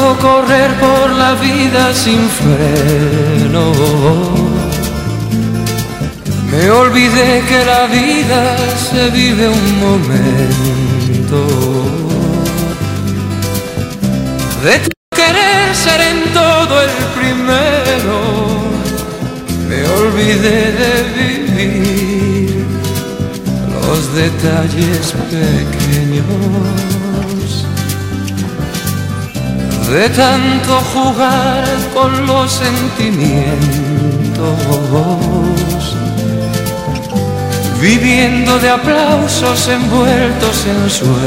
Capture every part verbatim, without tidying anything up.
correr por la vida sin freno. Me olvidé que la vida se vive un momento. De querer ser en todo el primero, me olvidé de vivir los detalles pequeños. De tanto jugar con los sentimientos, viviendo de aplausos envueltos en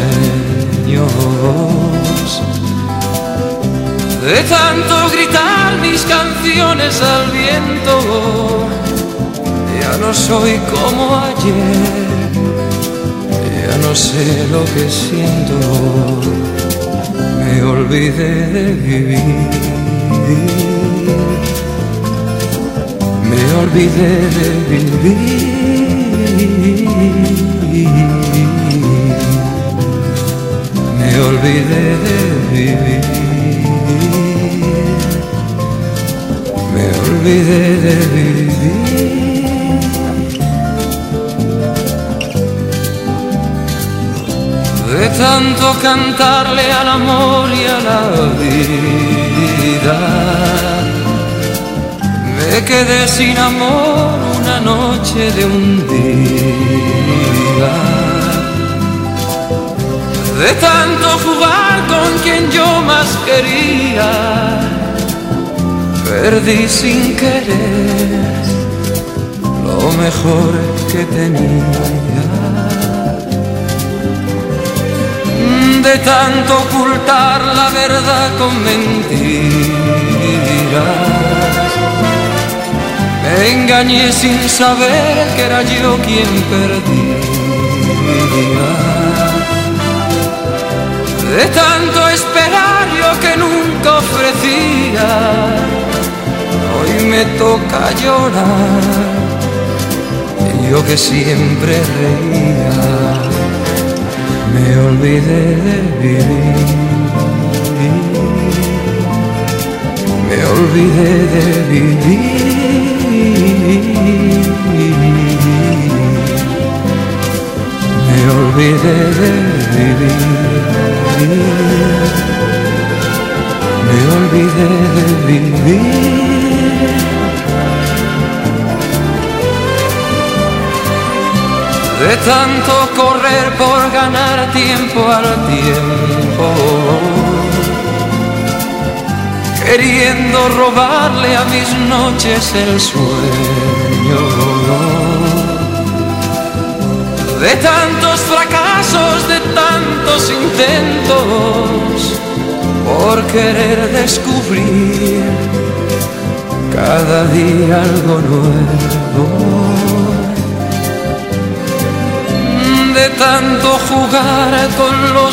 sueños. De tanto gritar mis canciones al viento, ya no soy como ayer, ya no sé lo que siento. Me olvidé de vivir, me olvidé de vivir, me olvidé de vivir, me olvidé de vivir. De tanto cantarle al amor y a la vida, me quedé sin amor una noche de un día. De tanto jugar con quien yo más quería, perdí sin querer lo mejor que tenía. De tanto ocultar la verdad con mentiras, me engañé sin saber que era yo quien perdía. De tanto esperar yo que nunca ofrecía, hoy me toca llorar, yo que siempre reía. Me olvidé de vivir, me olvidé de vivir, me olvidé de vivir, me olvidé de vivir. De tanto correr por ganar tiempo al tiempo, queriendo robarle a mis noches el sueño. De tantos fracasos, de tantos intentos, por querer descubrir cada día algo nuevo. De tanto jugar con los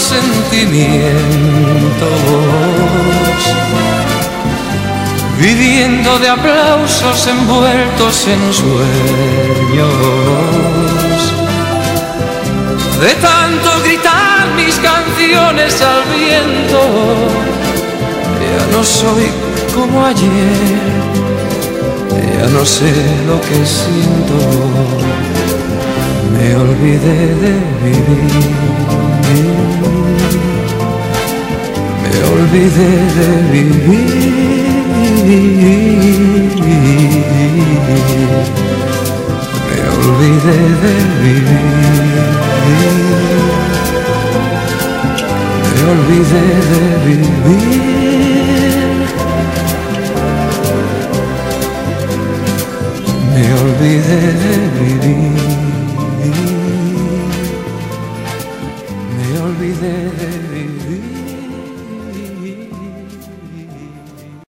sentimientos, viviendo de aplausos envueltos en sueños. De tanto gritar mis canciones al viento, ya no soy como ayer, ya no sé lo que siento. Me olvidé de vivir, me olvidé de vivir, me olvidé de vivir, me olvidé de vivir, me olvidé de vivir. Me olvidé de